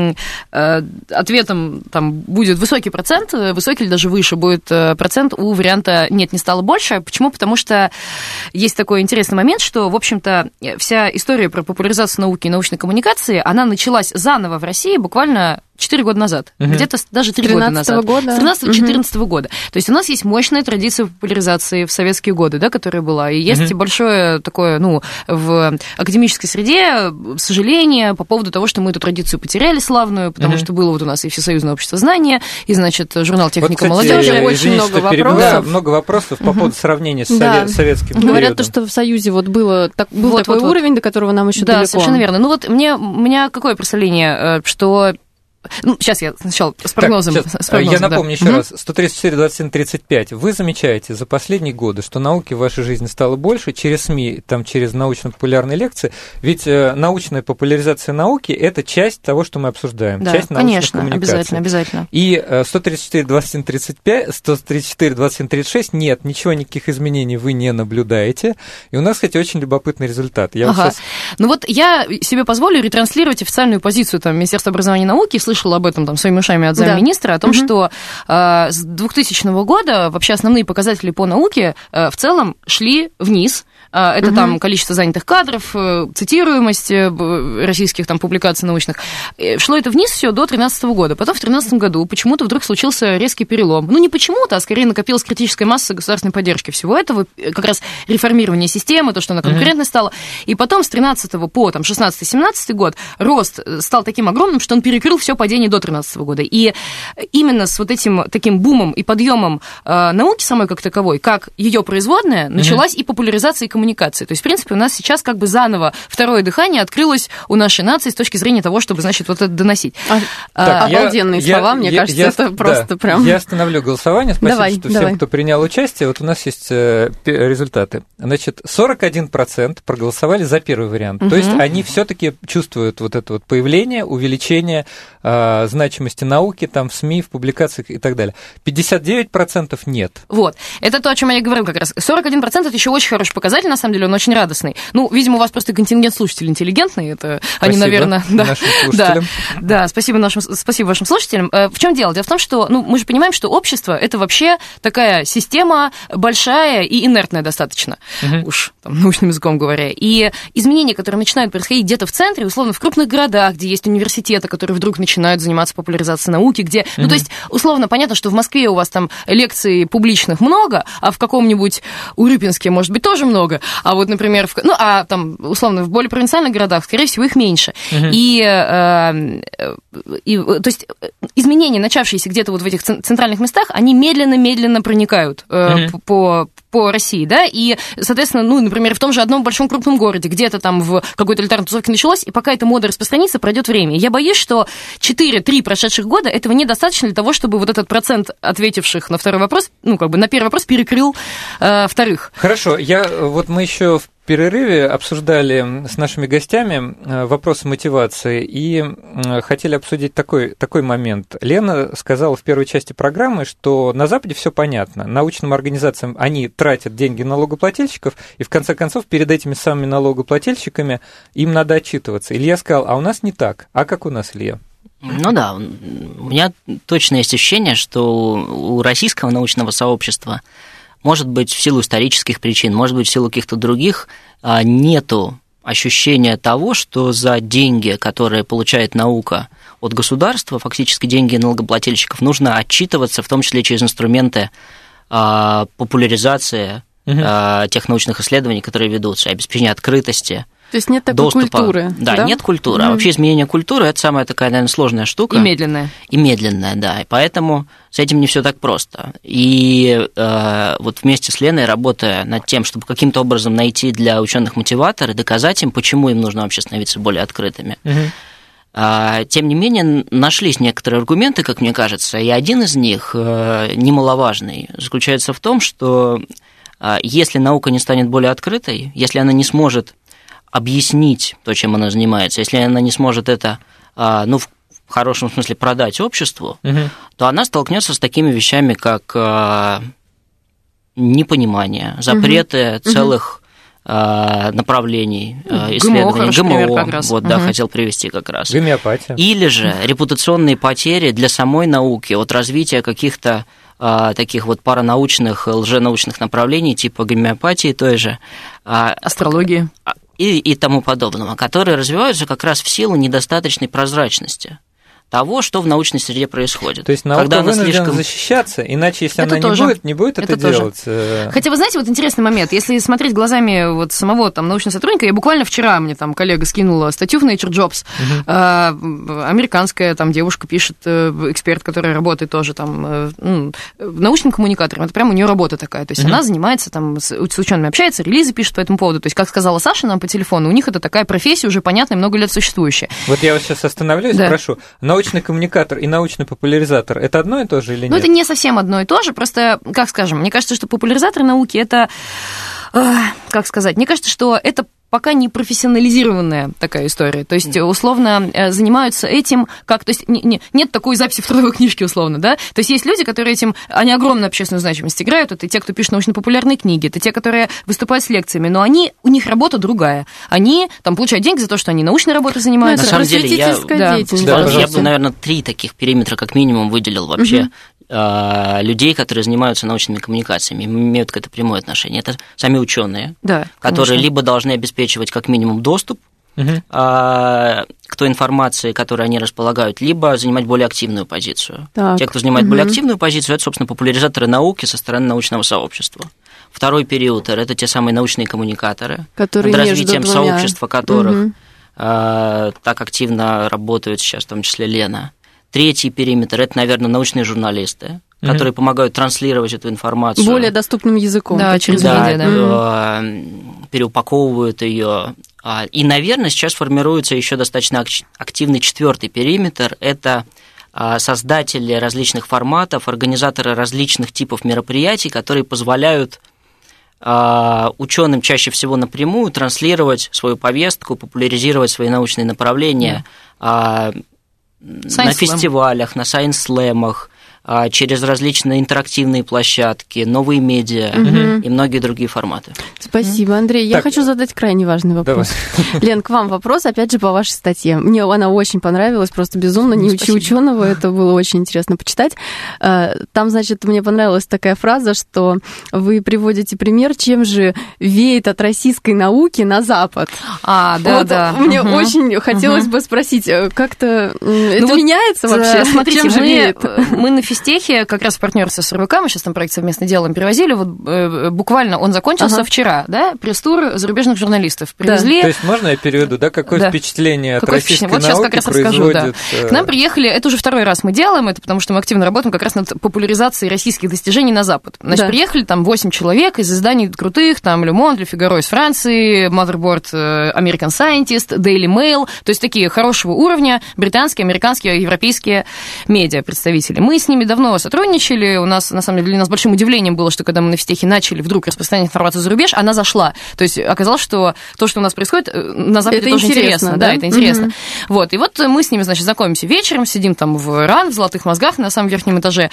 ответом там будет высокий процент, высокий или даже выше будет процент у варианта «нет, не стало больше». Почему? Потому что есть такой интересный момент, что, в общем-то, вся история про популяризацию науки и научной коммуникации, она началась заново в России буквально 4 года назад, где-то даже 3 года назад. 13-14 года. То есть у нас есть мощная традиция популяризации в советские годы, да, которая была. И есть большое такое, ну, в академической среде сожаление по поводу того, что мы эту традицию потеряли славную, потому что было вот у нас и Всесоюзное общество знания, и, значит, журнал «Техника молодежи». Очень много вопросов. Да, много вопросов по поводу сравнения с советским периодом. Говорят, что в Союзе вот был такой уровень, до которого нам еще далеко. Да, совершенно верно. Ну вот у меня какое представление, что... Ну, сейчас я сначала с прогнозом. Я напомню еще раз. 134, 27, 35. Вы замечаете за последние годы, что науки в вашей жизни стало больше через СМИ, там, через научно-популярные лекции. Ведь научная популяризация науки – это часть того, что мы обсуждаем. Да, часть научных коммуникаций. Конечно, обязательно. И 134, 27, 35, 134, 27, 36 нет, ничего, никаких изменений вы не наблюдаете. И у нас, кстати, очень любопытный результат. Ну вот я себе позволю ретранслировать официальную позицию там, Министерства образования и науки, слышала об этом там своими ушами от замминистра, о том, что с 2000 года вообще основные показатели по науке в целом шли вниз. это там количество занятых кадров, цитируемость российских там публикаций научных. Шло это вниз все до 2013 года. Потом в 2013 году почему-то вдруг случился резкий перелом. Ну, не почему-то, а скорее накопилась критическая масса государственной поддержки всего этого, как раз реформирование системы, то, что она конкурентной стала. И потом с 2013 по 2016-2017 год рост стал таким огромным, что он перекрыл все падение до 2013 года. И именно с вот этим таким бумом и подъемом науки самой как таковой, как ее производная, началась и популяризация, и коммуникация. То есть, в принципе, у нас сейчас как бы заново второе дыхание открылось у нашей нации с точки зрения того, чтобы, значит, вот это доносить. Обалденные слова, мне кажется, это просто прям... Я остановлю голосование. Спасибо всем, кто принял участие. Вот у нас есть результаты. Значит, 41% проголосовали за первый вариант. То есть они все-таки чувствуют вот это вот появление, увеличение значимости науки там в СМИ, в публикациях и так далее. 59% нет. Вот. Это то, о чем я говорил как раз. 41% это еще очень хороший показатель, на самом деле, он очень радостный. Ну, видимо, у вас просто контингент слушателей интеллигентный. Это они, наверное... Нашим слушателям. Да, спасибо вашим слушателям. В чем дело? Дело в том, что мы же понимаем, что общество это вообще такая система большая и инертная достаточно, уж там, научным языком говоря. И изменения, которые начинают происходить где-то в центре, условно, в крупных городах, где есть университеты, которые вдруг начинают заниматься популяризацией науки, где... Ну, то есть, условно, понятно, что в Москве у вас там лекций публичных много, а в каком-нибудь Урюпинске, может быть, тоже много, а вот, например, там, условно, в более провинциальных городах, скорее всего, их меньше. То есть, изменения, начавшиеся где-то вот в этих центральных местах, они медленно-медленно проникают по России, да, и, соответственно, например, в том же одном большом крупном городе, где-то там в какой-то элитарной тусовке началось, и пока эта мода распространится, пройдет время. Я боюсь, что 4-3 прошедших года этого недостаточно для того, чтобы вот этот процент ответивших на второй вопрос, на первый вопрос перекрыл вторых. Хорошо, мы еще в перерыве обсуждали с нашими гостями вопросы мотивации и хотели обсудить такой момент. Лена сказала в первой части программы, что на Западе все понятно. Научным организациям они тратят деньги налогоплательщиков, и в конце концов перед этими самыми налогоплательщиками им надо отчитываться. Илья сказал, а у нас не так. А как у нас, Илья? Ну да, у меня точно есть ощущение, что у российского научного сообщества, может быть, в силу исторических причин, может быть, в силу каких-то других, нету ощущения того, что за деньги, которые получает наука от государства, фактически деньги налогоплательщиков, нужно отчитываться, в том числе через инструменты популяризации тех научных исследований, которые ведутся, обеспечения открытости. То есть нет такой доступа. Культуры. Да, нет культуры. А вообще изменение культуры – это самая такая, наверное, сложная штука. И медленная. И медленная, да. И поэтому с этим не все так просто. И вот вместе с Леной, работая над тем, чтобы каким-то образом найти для ученых мотиватор и доказать им, почему им нужно вообще становиться более открытыми. Тем не менее, нашлись некоторые аргументы, как мне кажется, и один из них, немаловажный, заключается в том, что если наука не станет более открытой, если она не сможет объяснить то, чем она занимается, если она не сможет это, в хорошем смысле, продать обществу, то она столкнется с такими вещами, как непонимание, запреты целых направлений исследований. ГМО, как раз. Хотел привести как раз. Гомеопатия. Или же репутационные потери для самой науки от развития каких-то таких вот паранаучных, лженаучных направлений, типа гомеопатии той же. Астрологии. И тому подобного, которые развиваются как раз в силу недостаточной прозрачности того, что в научной среде происходит. То есть наука вынуждена защищаться, иначе, если она не будет это делать... Хотя, вы знаете, вот интересный момент, если смотреть глазами вот самого там научного сотрудника, я буквально вчера, мне там коллега скинула статью в Nature Jobs, американская там девушка пишет, эксперт, который работает тоже там научным коммуникатором, это прям у нее работа такая, то есть она занимается там, с учеными общается, релизы пишет по этому поводу, то есть, как сказала Саша нам по телефону, у них это такая профессия уже понятная, много лет существующая. Вот я вас сейчас остановлюсь, прошу. Научный коммуникатор и научный популяризатор – это одно и то же или нет? Ну, это не совсем одно и то же, просто, как скажем, мне кажется, что популяризатор науки – это, как сказать, мне кажется, что это пока не профессионализированная такая история. То есть, условно, занимаются этим, как... То есть, нет такой записи в трудовой книжке, условно, да? То есть, есть люди, которые этим... Они огромную общественную значимость играют. Это те, кто пишет научно-популярные книги, это те, которые выступают с лекциями, но у них работа другая. Они там получают деньги за то, что они научной работой занимаются. На самом деле, я бы, наверное, 3 таких периметра как минимум выделил вообще. людей, которые занимаются научными коммуникациями, имеют к этому прямое отношение. Это сами ученые, да, которые либо должны обеспечивать как минимум доступ к той информации, которой они располагают, либо занимать более активную позицию. Так. Те, кто занимает более активную позицию, это, собственно, популяризаторы науки со стороны научного сообщества. Второй период – это те самые научные коммуникаторы, которые над развитием сообщества которых так активно работают сейчас, в том числе Лена. Третий периметр – это, наверное, научные журналисты, которые помогают транслировать эту информацию. Более доступным языком. Да, через медиа, переупаковывают ее. И, наверное, сейчас формируется еще достаточно активный четвертый периметр – это создатели различных форматов, организаторы различных типов мероприятий, которые позволяют ученым чаще всего напрямую транслировать свою повестку, популяризировать свои научные направления на фестивалях, на сайенс-слэмах, через различные интерактивные площадки, новые медиа и многие другие форматы. Спасибо, Андрей. Я хочу задать крайне важный вопрос. Давай. Лен, к вам вопрос, опять же, по вашей статье. Мне она очень понравилась, просто безумно. Не учи ученого, это было очень интересно почитать. Там, значит, мне понравилась такая фраза, что вы приводите пример, чем же веет от российской науки на Запад. Да. Мне очень хотелось бы спросить, как-то это меняется вообще? Смотрите, чем же веет? Мы на физтехе, как раз в партнерстве с РВК, мы сейчас там проект совместно делаем, перевозили, вот буквально он закончился вчера, да, пресс-тур зарубежных журналистов. Привезли... То есть можно я переведу, да, какое впечатление от российской науки сейчас как раз расскажу, да. К нам приехали, это уже второй раз мы делаем, это потому что мы активно работаем как раз над популяризацией российских достижений на Запад. Значит, приехали там 8 человек из изданий крутых, там Le Monde, Le Figaro из Франции, Motherboard, American Scientist, Daily Mail, то есть такие хорошего уровня британские, американские, европейские медиа представители. Мы с ними давно сотрудничали, у нас, на самом деле, для нас большим удивлением было, что когда мы на физтехе начали вдруг распространять информацию за рубеж, она зашла. То есть оказалось, что то, что у нас происходит, на Западе тоже интересно. Да, это интересно. Вот, и вот мы с ними, значит, знакомимся вечером, сидим там в РАН, в Золотых мозгах, на самом верхнем этаже,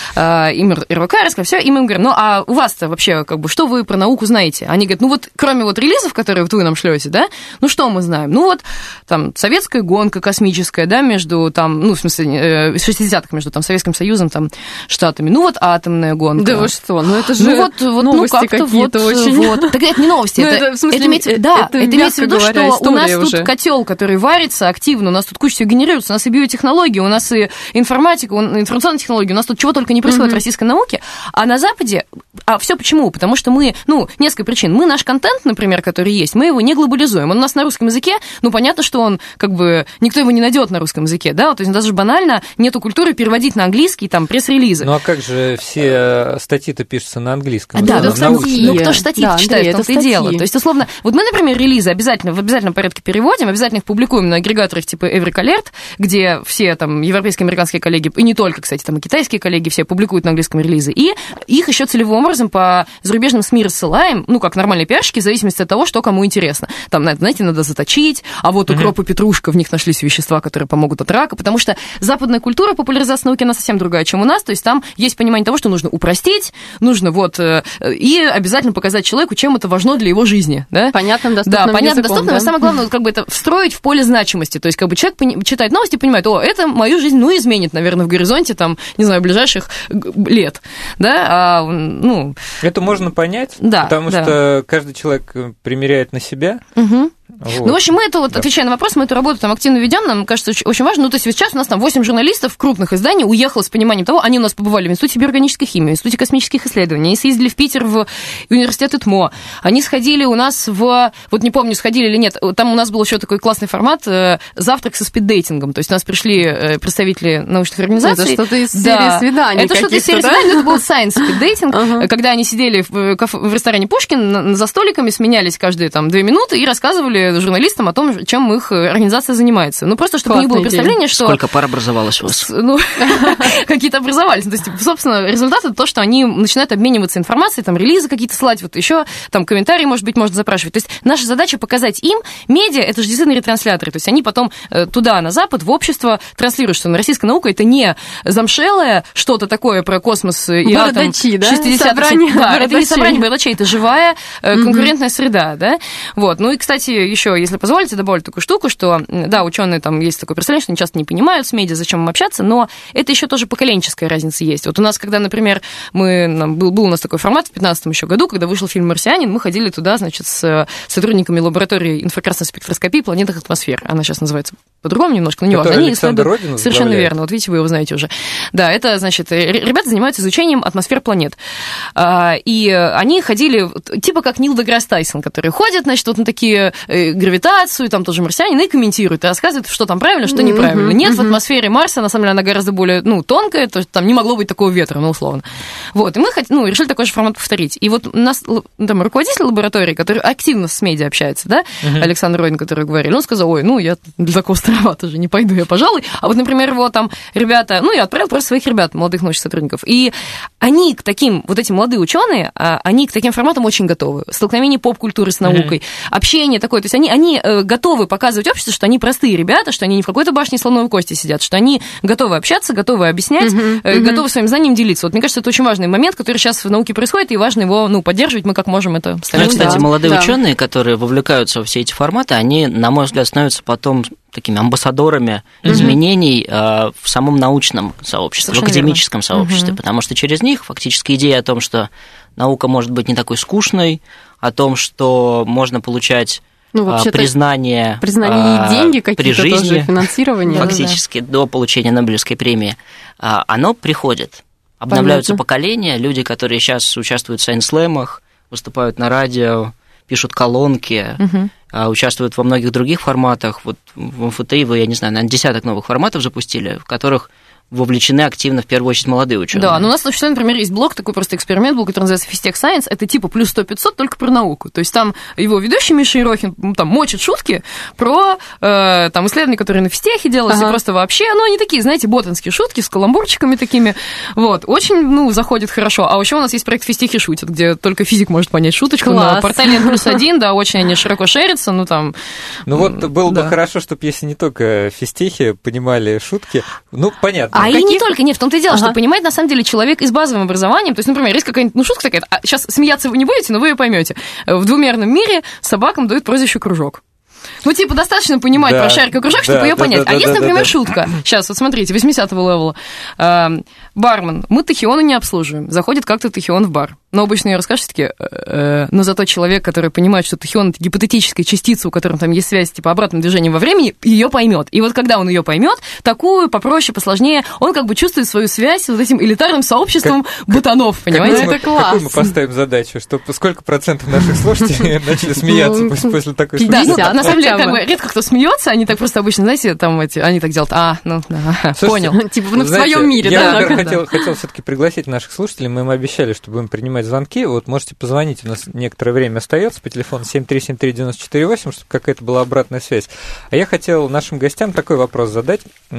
им РВК рассказали, все, и мы им говорим, ну, а у вас-то вообще, как бы, что вы про науку знаете? Они говорят, ну, вот, кроме вот релизов, которые вот вы нам шлете, да, ну, что мы знаем? Ну, вот, там, советская гонка космическая, да, между, там, ну, в смысле, 60-х, между, там, Советским Союзом, там, Штатами. Ну, вот атомная гонка. Да вы что? Ну, это же новости какие-то очень. Вот. Так это не новости. Это имеется в виду, что у нас тут котел, который варится активно, у нас тут куча всего генерируется, у нас и биотехнологии, у нас и информатика, информационные технологии, у нас тут чего только не происходит в российской науке. А на Западе... А все почему? Потому что мы... Ну, несколько причин. Мы наш контент, например, который есть, мы его не глобализуем. Он у нас на русском языке, ну, понятно, что он, как бы, никто его не найдет на русском языке, да? То есть даже банально нету культуры переводить на английский, там, пресс-релизы. Ну, а как же все статьи-то пишутся на английском? Да, статьи. Ну, кто же статьи читает, в том-то и дело. То есть, условно, вот мы, например, релизы обязательно, в обязательном порядке переводим, обязательно их публикуем на агрегаторах типа Эврик Алерт, где все там европейские, американские коллеги, и не только, кстати, там и китайские коллеги, все публикуют на английском релизы, и их еще целевым образом по зарубежным СМИ рассылаем, ну, как нормальные пиарщики, в зависимости от того, что кому интересно. Там, знаете, надо заточить, а вот укроп и петрушка, в них нашлись вещества, которые помогут от рака, потому что западная культура популяризации науки, она совсем другая, чем у нас, то есть там есть понимание того, что нужно упростить, нужно вот, и обязательно показать человеку, чем это важно для его жизни, да? Понятным, доступным. Да, понятно, доступным, а самое главное, как бы это встроить в поле значимости, то есть как бы человек читает новости и понимает, о, это мою жизнь, ну, изменит, наверное, в горизонте, там, не знаю, ближайших лет, да, ну... Это можно понять, да, потому что каждый человек примеряет на себя. Вот. Ну, в общем, мы это вот, отвечая на вопрос, мы эту работу там активно ведем, нам кажется, очень важно. Ну, то есть сейчас у нас там 8 журналистов крупных изданий уехало с пониманием того, они у нас побывали в Институте биоорганической химии, в Институте космических исследований, они съездили в Питер в университет ИТМО, они сходили у нас в, вот не помню, сходили или нет, там у нас был еще такой классный формат завтрак со спиддейтингом, то есть у нас пришли представители научных организаций. Это что-то из серии свиданий. Это что-то из серии свиданий, это был science спиддейтинг, когда они сидели в ресторане Пушкин за столиками, сменялись каждые там 2 минуты и рассказывали журналистам о том, чем их организация занимается. Ну, просто чтобы у них было представление, что... Сколько пар образовалось у вас? Ну, какие-то образовались. То есть, собственно, результат — это то, что они начинают обмениваться информацией, там, релизы какие-то слать, вот еще, там, комментарии, может быть, можно запрашивать. То есть, наша задача показать им, медиа — это же действительно ретрансляторы. То есть, они потом туда, на Запад, в общество транслируют, что российская наука — это не замшелое что-то такое про космос и атом 60-х. Да, это не собрание бородачей, это живая конкурентная среда, да? Вот. Ну, и, кстати, еще, если позволите, добавлю такую штуку, что, да, ученые, там есть такое представление, что они часто не понимают с медиа, зачем им общаться, но это еще тоже поколенческая разница есть. Вот у нас, когда, например, был у нас такой формат в 2015 еще году, когда вышел фильм «Марсианин», мы ходили туда, значит, с сотрудниками лаборатории инфракрасной спектроскопии планетных атмосфер. Она сейчас называется по-другому немножко, но не важно. Они исследуют... Совершенно верно, вот видите, вы его знаете уже. Да, это, значит, ребята занимаются изучением атмосфер планет. И они ходили, типа как Нил Деграсс Тайсон, которые ходят, значит, вот на такие гравитацию, там тоже марсианин, и комментируют, и рассказывают, что там правильно, что неправильно. Нет, в атмосфере Марса, на самом деле, она гораздо более, тонкая, то есть там не могло быть такого ветра, условно. Вот, и мы решили такой же формат повторить. И вот у нас там руководитель лаборатории, который активно с медиа общается, да, Александр Ройн, который говорил, он сказал, ой, я для такого старовато же не пойду я, пожалуй. А вот, например, его там ребята, я отправил просто своих ребят, молодых научных сотрудников, и они к таким, вот эти молодые ученые, они к таким форматам очень готовы. Столкновение поп-культуры с наукой, общение такое, то есть они готовы показывать обществу, что они простые ребята, что они не в какой-то башне слоновой кости сидят, что они готовы общаться, готовы объяснять, готовы своим знанием делиться. Вот мне кажется, это очень важный момент, который сейчас в науке происходит, и важно его, поддерживать, мы как можем это ставить. Кстати, молодые ученые, которые вовлекаются во все эти форматы, они, на мой взгляд, становятся потом такими амбассадорами изменений в самом научном сообществе, в академическом сообществе, потому что через них фактически идея о том, что наука может быть не такой скучной, о том, что можно получать признание и деньги какие-то при жизни, тоже, финансирование. Фактически до получения Нобелевской премии, оно приходит. Обновляются поколения, люди, которые сейчас участвуют в сайенс-слэмах, выступают на радио, пишут колонки, участвуют во многих других форматах. Вот в МФТИ вы, я не знаю, наверное, десяток новых форматов запустили, в которых вовлечены активно, в первую очередь, молодые ученые. Да, но у нас в Существе, например, есть блог, такой просто эксперимент был, который называется Fistech Science, это типа плюс 100-500 только про науку. То есть там его ведущий Миша Ерохин там мочит шутки про там исследования, которые на физтехе делались, и просто вообще, они такие, знаете, ботанские шутки с каламбурчиками такими, вот, очень, заходит хорошо. А еще у нас есть проект «Физтехи шутят», где только физик может понять шуточку. Класс. На портале N+1, да, очень они широко шерятся, там... было бы хорошо, чтобы если не только физтехи понимали шутки, понятно. И не только, нет, в том-то и дело, что понимает, на самом деле, человек и с базовым образованием, то есть, например, есть какая-нибудь, шутка такая, сейчас смеяться вы не будете, но вы ее поймете. В двумерном мире собакам дают прозвище «кружок». Достаточно понимать про шарик и кружок, чтобы ее понять. Есть, например, шутка. Сейчас, вот смотрите, 80-го левела. Бармен, мы тахионы не обслуживаем. Заходит как-то тахион в бар. Но обычно ее расскажешь, но зато человек, который понимает, что тахион — это гипотетическая частица, у которой там есть связь, обратным движением во времени, ее поймет. И вот когда он ее поймет, такую, попроще, посложнее, он как бы чувствует свою связь с вот этим элитарным сообществом ботанов, понимаете? Это класс. Какую мы поставим задачу? Сколько процентов наших слушателей начали смеяться после такой шутки? Да, на самом деле, редко кто смеется, они так просто обычно, знаете, они так делают, понял. В своем мире, да. Я хотел все-таки пригласить наших слушателей, мы им обещали, что будем принимать звонки. Вот можете позвонить, у нас некоторое время остается по телефону 7373948, чтобы какая-то была обратная связь. А я хотел нашим гостям такой вопрос задать.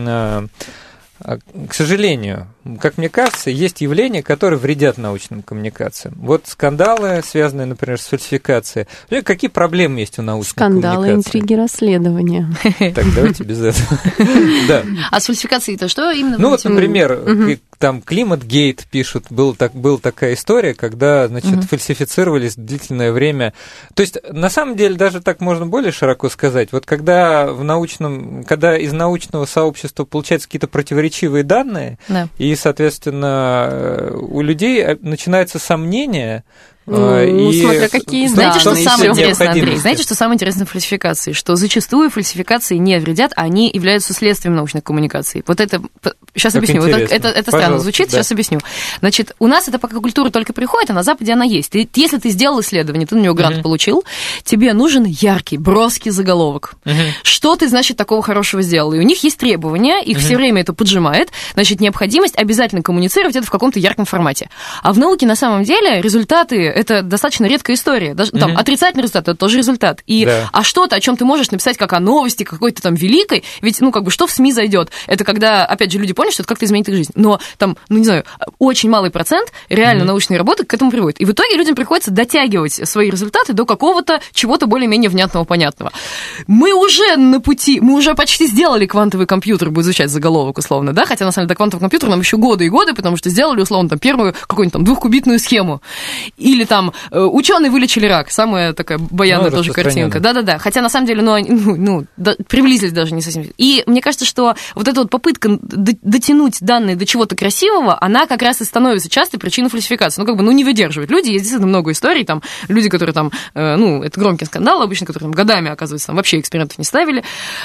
К сожалению, как мне кажется, есть явления, которые вредят научным коммуникациям. Вот скандалы, связанные, например, с фальсификацией. Какие проблемы есть у научной коммуникации? Скандалы, интриги, расследования. Так, давайте без этого. А с фальсификацией-то что именно? Например, там Климатгейт пишут, была такая история, когда, фальсифицировались длительное время. То есть, на самом деле, даже так можно более широко сказать. Вот когда из научного сообщества получаются какие-то противоречивые данные, и, соответственно, у людей начинается сомнение. Смотря какие Знаете, что самое интересное, Андрей? Знаете, что самое интересное в фальсификации? Что зачастую фальсификации не вредят, они являются следствием научных коммуникаций. Вот это... Сейчас как объясню. Это странно звучит, сейчас объясню. Значит, у нас эта пока культура только приходит, а на Западе она есть. Если ты сделал исследование, ты на него грант получил, тебе нужен яркий, броский заголовок. Что ты, значит, такого хорошего сделал? И у них есть требования, их все время это поджимает. Значит, необходимость обязательно коммуницировать это в каком-то ярком формате. А в науке, на самом деле, результаты — это достаточно редкая история. Даже, отрицательный результат — это тоже результат. А что-то, о чем ты можешь написать как о новости какой-то там великой, ведь, что в СМИ зайдет? Это когда, опять же, люди поняли, что это как-то изменит их жизнь. Но там, не знаю, очень малый процент реально научной работы к этому приводит. И в итоге людям приходится дотягивать свои результаты до какого-то чего-то более-менее внятного, понятного. Мы уже на пути, мы уже почти сделали квантовый компьютер, будет звучать заголовок условно, да? Хотя, на самом деле, до квантового компьютера нам еще годы и годы, потому что сделали, условно, там, первую какую-нибудь там 2-кубитную схему. Или там ученые вылечили рак. Самая такая баянная тоже картинка. Да-да-да. Хотя, на самом деле, приблизились даже не совсем. И мне кажется, что вот эта вот попытка дотянуть данные до чего-то красивого, она как раз и становится частой причиной фальсификации. Не выдерживают люди. Есть действительно много историй, там, люди, которые там, это громкий скандал обычно, которые там годами, оказывается, там вообще экспериментов не ставили,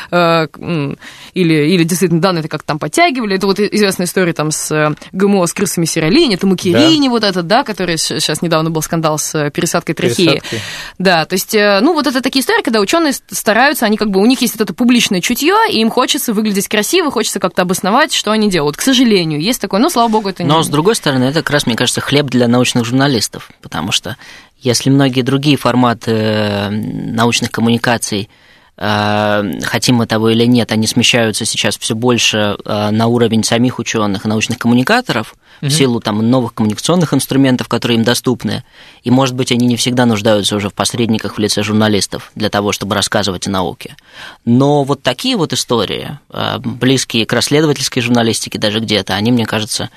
или действительно данные как-то там подтягивали. Это вот известная история там с ГМО, с крысами сиролини, это Мукерини, вот этот, да, который сейчас недавно был скандал с пересадкой трахеи. Да, то есть, вот это такие истории, когда ученые стараются, они у них есть вот это публичное чутье, и им хочется выглядеть красиво, хочется как-то обосновать, что они делают. К сожалению, есть такое, но, слава богу, это не... Но, с другой стороны, это как раз, мне кажется, хлеб для научных журналистов, потому что если многие другие форматы научных коммуникаций, хотим мы того или нет, они смещаются сейчас все больше на уровень самих ученых и научных коммуникаторов в силу там новых коммуникационных инструментов, которые им доступны, и, может быть, они не всегда нуждаются уже в посредниках в лице журналистов для того, чтобы рассказывать о науке. Но вот такие вот истории, близкие к расследовательской журналистике даже где-то, они, мне кажется,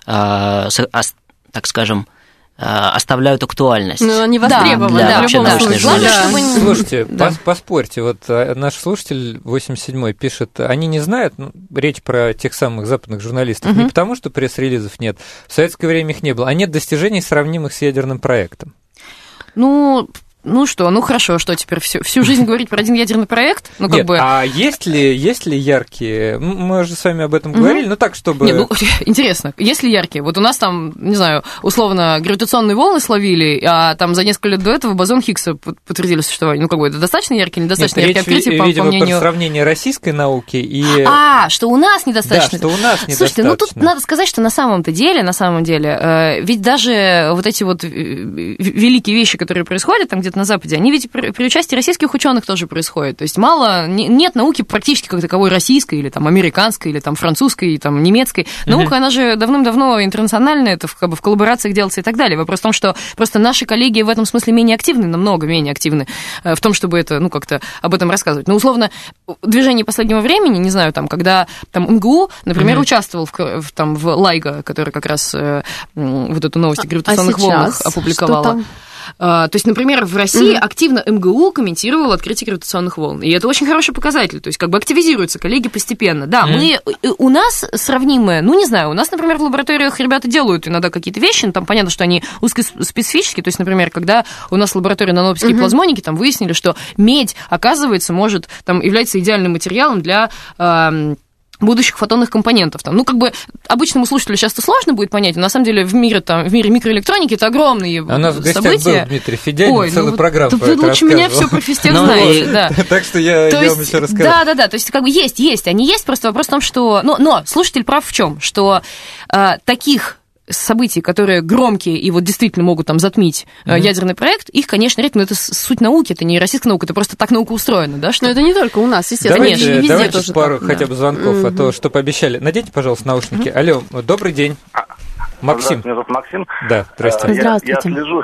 так скажем, оставляют актуальность. Ну, они востребованы, для вообще научной журналистики. Слушайте, поспорьте, вот наш слушатель 87-й пишет, они не знают, речь про тех самых западных журналистов, не потому, что пресс-релизов нет, в советское время их не было, а нет достижений, сравнимых с ядерным проектом. Хорошо, что теперь всю жизнь говорить про один ядерный проект? А есть ли яркие... Мы уже с вами об этом говорили, но так, чтобы... Интересно, есть ли яркие? Вот у нас там, не знаю, условно, гравитационные волны словили, а там за несколько лет до этого бозон Хиггса подтвердили существование. Это достаточно яркие или недостаточно яркие открытия, по мнению... про сравнение российской науки и... что у нас недостаточно. Да, что у нас недостаточно. Слушайте, тут надо сказать, что на самом деле, ведь даже вот эти вот великие вещи, которые происходят там где-то на Западе, они ведь при участии российских ученых тоже происходят. То есть нет науки практически как таковой российской, или там американской, или там французской, или там немецкой. Наука, она же давным-давно интернациональная, это в коллаборациях делается и так далее. Вопрос в том, что просто наши коллеги в этом смысле менее активны, намного менее активны в том, чтобы это, как-то об этом рассказывать. Условно, движение последнего времени, не знаю, когда МГУ, например, участвовал в LIGO, который как раз вот эту новость о гравитационных волнах опубликовала. То есть, например, в России активно МГУ комментировал открытие гравитационных волн. И это очень хороший показатель. То есть, активизируются коллеги постепенно. Да, у нас сравнимые, не знаю, у нас, например, в лабораториях ребята делают иногда какие-то вещи, но там понятно, что они узкоспецифические. То есть, например, когда у нас в лаборатории нанопсихой плазмоники, там выяснили, что медь, оказывается, является идеальным материалом для... будущих фотонных компонентов. Обычному слушателю часто сложно будет понять, но на самом деле в мире микроэлектроники это огромные события. У нас в гостях был Дмитрий Федянин, целую программу про это вы лучше меня все про физтех знаете. Так что я вам еще расскажу. Да, то есть есть, они есть, просто вопрос в том, что... Но слушатель прав в чем? Что таких событий, которые громкие и действительно могут затмить ядерный проект, их, конечно, редко, но это суть науки, это не российская наука, это просто так наука устроена, да? Но это не только у нас, естественно. Давайте тоже пару хотя бы звонков, а то, что пообещали. Наденьте, пожалуйста, наушники. Алло, добрый день. Максим. Меня зовут Максим. Да, здравствуйте. Здравствуйте. Я слежу,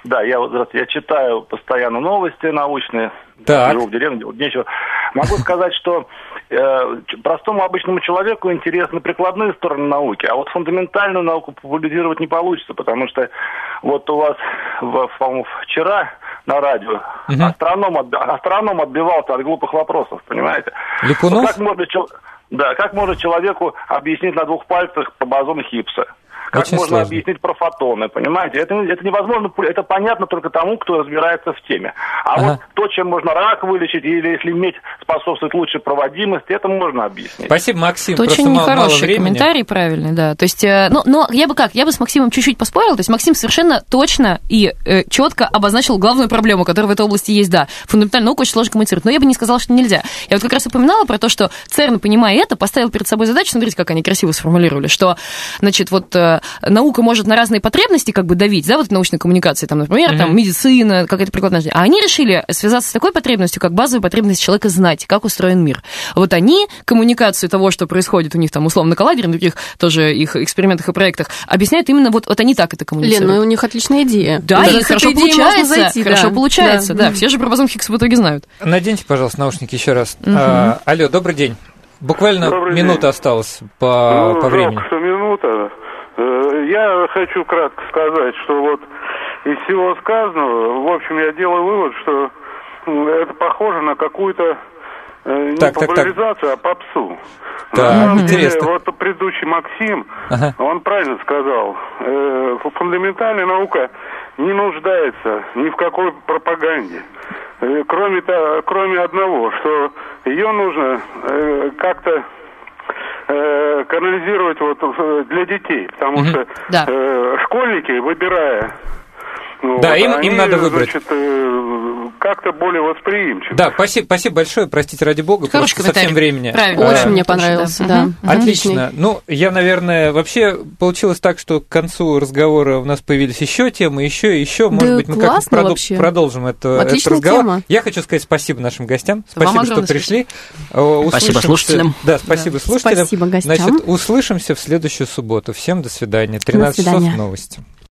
я читаю постоянно новости научные. Так. Живу в деревне, нечего. Могу сказать, что простому обычному человеку интересны прикладные стороны науки, а фундаментальную науку популяризировать не получится, потому что у вас, по-моему, вчера на радио астроном отбивался от глупых вопросов, понимаете? Липунов? Как можно человеку объяснить на двух пальцах по бозону Хиггса? Как очень можно сложно объяснить про фотоны, понимаете? Это невозможно, это понятно только тому, кто разбирается в теме. А то, чем можно рак вылечить, или если медь способствует лучшей проводимости, это можно объяснить. Спасибо, Максим. Это очень хороший комментарий, правильный, да. То есть, но я бы с Максимом чуть-чуть поспорила. То есть Максим совершенно точно и четко обозначил главную проблему, которая в этой области есть, да. Фундаментальная наука очень сложно коммуницировать. Но я бы не сказала, что нельзя. Я как раз упоминала про то, что ЦЕРН, понимая это, поставил перед собой задачу, смотрите, как они красиво сформулировали, что, наука может на разные потребности давить, да, научной коммуникации, например, медицина, какая-то прикладная. А они решили связаться с такой потребностью, как базовая потребность человека знать, как устроен мир. Они коммуникацию того, что происходит у них условно на коллайдере, на других тоже их экспериментах и проектах, объясняют именно они так это коммуницируют. Лен, у них отличная идея. Да, и хорошо получается. Да. Все же про бозон Хиггса в итоге знают. Наденьте, пожалуйста, наушники еще раз. Алло, добрый день. Буквально минута осталась по времени. Минута. Я хочу кратко сказать, что из всего сказанного, в общем, я делаю вывод, что это похоже на какую-то не популяризацию, а попсу. Так, на самом интересно. деле, вот предыдущий Максим, он правильно сказал, фундаментальная наука не нуждается ни в какой пропаганде. Кроме одного, что ее нужно как-то канализировать вот для детей, потому что школьники, выбирая, им надо выбрать. Значит, как-то более восприимчивы. Да, спасибо большое, простите, ради бога, просто совсем времени. Очень мне понравился, да. Отлично. Ну, я, наверное, вообще получилось так, что к концу разговора у нас появились еще темы, еще. Может быть, мы как-то продолжим этот разговор. Тема. Я хочу сказать спасибо нашим гостям. Спасибо, что пришли. Спасибо слушателям. Да, спасибо слушателям. Спасибо гостям. Значит, услышимся в следующую субботу. Всем до свидания. 13 часов новости.